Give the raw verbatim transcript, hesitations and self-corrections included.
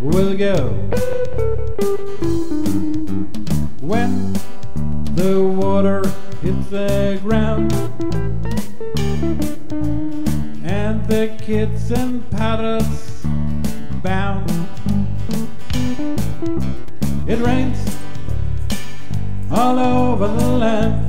will go when the water hits the ground and the kids and paddles bound. It rains all over the land